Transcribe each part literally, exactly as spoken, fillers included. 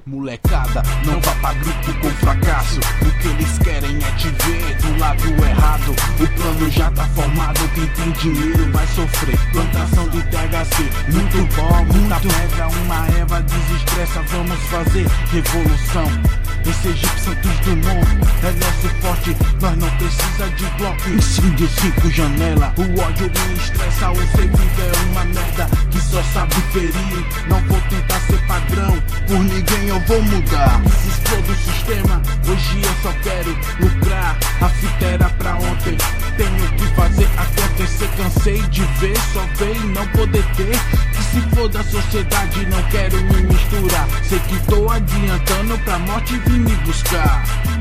Molecada, não vá pra grupo com fracasso. O que eles querem é te ver do lado errado. O plano já tá formado, quem tem dinheiro vai sofrer. Plantação de T H C, muito bom, muita pedra, uma erva desestressa. Vamos fazer revolução. Esse Egípcio Santos Dumont é nosso forte, nós não precisa de bloco. Incêndio cinco janela, o ódio me estressa. O ser vivo é uma merda que só sabe ferir. Não vou tentar ser padrão, por ninguém eu vou mudar. Se exploda o sistema, hoje eu só quero lucrar. A fita era pra ontem, tenho que fazer acontecer. Cansei de ver, só ver e não poder ter. Que se for da sociedade, não quero me misturar. Sei que tô adiantando pra morte vir me buscar.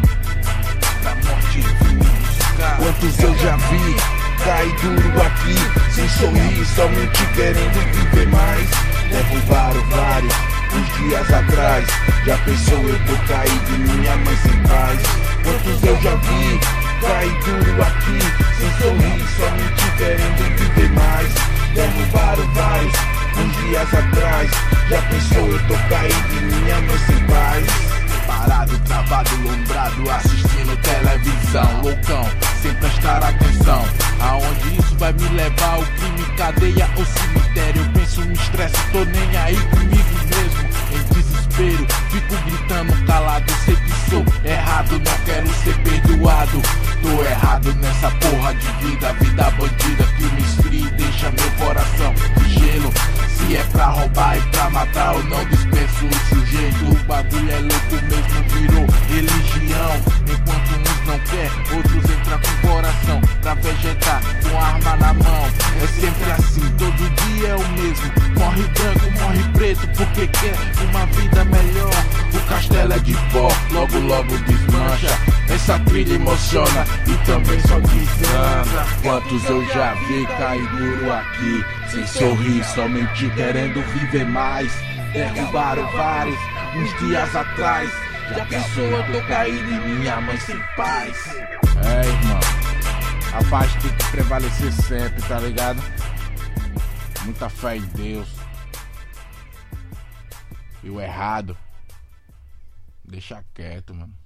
Pra morte vir me buscar. Quantos eu já vi cair duro aqui, sem sorrir, somente querendo viver mais. Derrubaram vários uns dias atrás. Já pensou eu tô caído e minha mãe sem paz? Quantos eu já vi cair duro aqui, sem sorrir, somente querendo viver mais. Derrubaram vários uns dias atrás. Já pensou eu tô caído e minha mãe sem paz? Parado, travado, lombrado, assistindo televisão. Loucão, sem prestar atenção. Aonde isso vai me levar? O crime, cadeia ou cemitério? Eu penso, me estresso, tô nem aí comigo mesmo. Em desespero, fico gritando calado. Sei que sou errado, não quero ser perdoado. Tô errado nessa porra de vida. Vida bandida que me esfria e deixa meu coração de gelo. Se é pra roubar e pra matar, eu não dispenso o sujeito. O bagulho é louco mesmo, virou religião. Enquanto uns não quer, outros entram com coração pra vegetar com arma na mão. É sempre assim, todo dia é o mesmo. Morre branco, morre preto, porque quer uma vida melhor. O castelo é de pó, logo logo desmancha. Essa trilha emociona e também só desanda. Quantos eu já vi cair duro aqui, sem sorrir, somente querendo viver mais. Derrubaram vários uns dias atrás. Já pensou eu tô caído e minha mãe sem paz? É, irmão, a paz tem que prevalecer sempre, tá ligado? Muita fé em Deus. E o errado, deixa quieto, mano.